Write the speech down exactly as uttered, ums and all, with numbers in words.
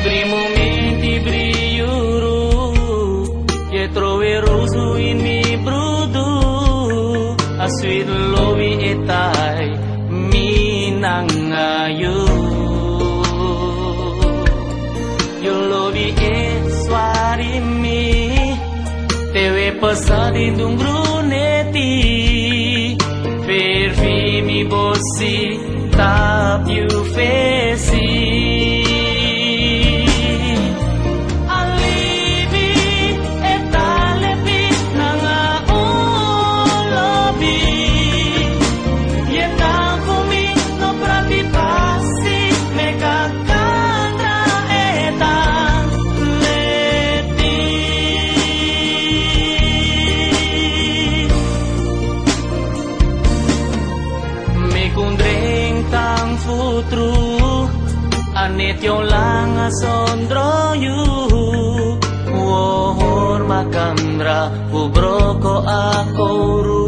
Tibri momenti briuru ye trove rosu ini brudu aswit lowi etai minangayu yo lowi e swarimi tewe pesadi dung bruneti perfimi bossi tap you fesi Putru anet yung langa sondroyu wohor makamra ubro ko ako